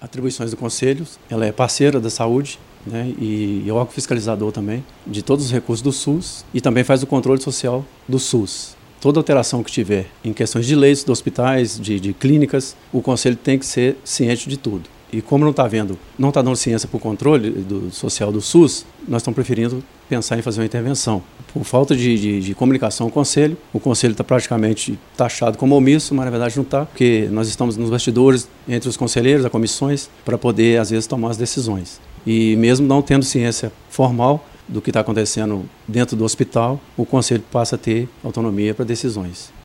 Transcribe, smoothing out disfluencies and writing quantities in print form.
atribuições do Conselho, ela é parceira da saúde, né, e órgão fiscalizador também de todos os recursos do SUS e também faz o controle social do SUS. Toda alteração que tiver em questões de leitos, de hospitais, de clínicas, o Conselho tem que ser ciente de tudo. E como não está dando ciência para o controle social do SUS, nós estamos preferindo pensar em fazer uma intervenção. Por falta de comunicação com o Conselho está praticamente taxado como omisso, mas na verdade não está, porque nós estamos nos bastidores entre os conselheiros, as comissões, para poder, às vezes, tomar as decisões. E mesmo não tendo ciência formal do que está acontecendo dentro do hospital, o Conselho passa a ter autonomia para decisões.